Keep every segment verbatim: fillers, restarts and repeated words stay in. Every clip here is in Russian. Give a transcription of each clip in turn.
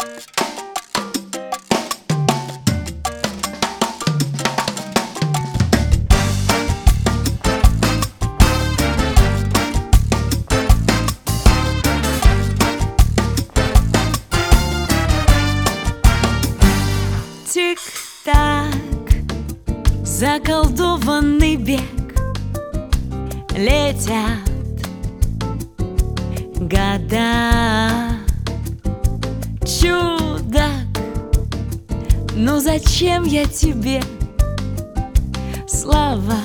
Тик-так, заколдованный бег, летят года. Чудак, ну зачем я тебе? Слова,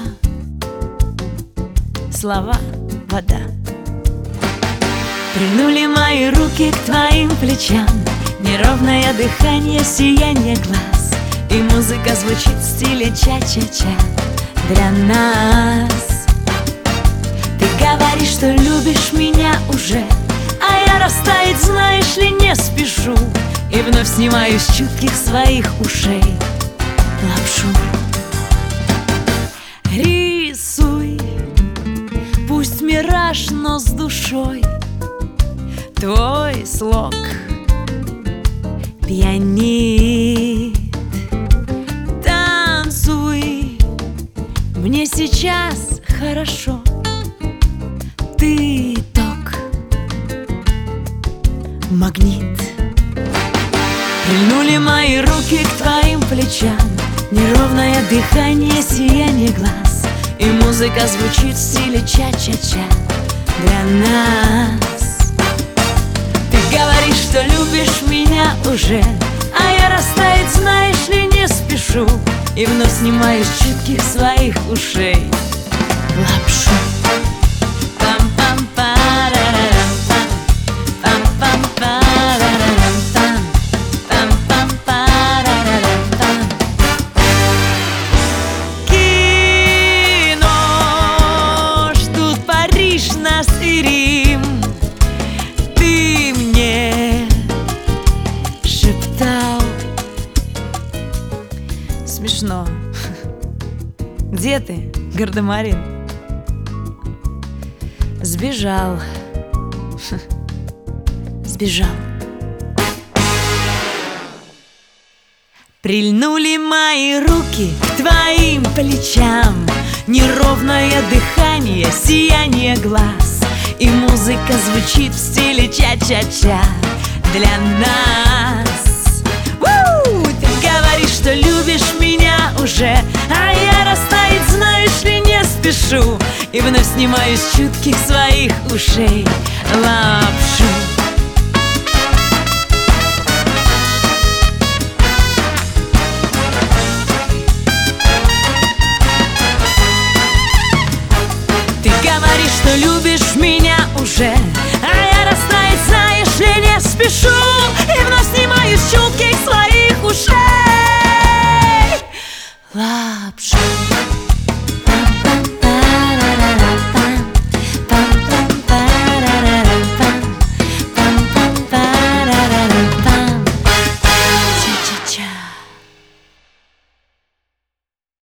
слова, вода. Прильнули мои руки к твоим плечам, неровное дыхание, сияние глаз, и музыка звучит в стиле ча-ча-ча для нас. Ты говоришь, что любишь меня уже, а я растаять, знаешь ли, не спешу, и вновь снимаю с чутких своих ушей лапшу. Рисуй, пусть мираж, но с душой, твой слог пьянит. Танцуй, мне сейчас хорошо, ты ток, магнит. Прильнули мои руки к твоим плечам, неровное дыхание, сияние глаз, и музыка звучит в стиле ча-ча-ча для нас. Ты говоришь, что любишь меня уже, а я растаять, знаешь ли, не спешу, и вновь снимаю с чутких своих ушей лапшу. Кино, ждут Париж, нас и Рим. Ты мне шептал. Смешно. Где ты, гардемарин? Сбежал. Сбежал. Прильнули мои руки к твоим плечам, неровное дыхание, сияние глаз, и музыка звучит в стиле ча-ча-ча для нас. У-у-у! Ты говоришь, что любишь меня уже, а я растаять, знаешь ли, не спешу, и вновь снимаю с чутких своих ушей лапшу. Ты говоришь, что любишь меня уже, а я растаять, знаешь ли, не спешу,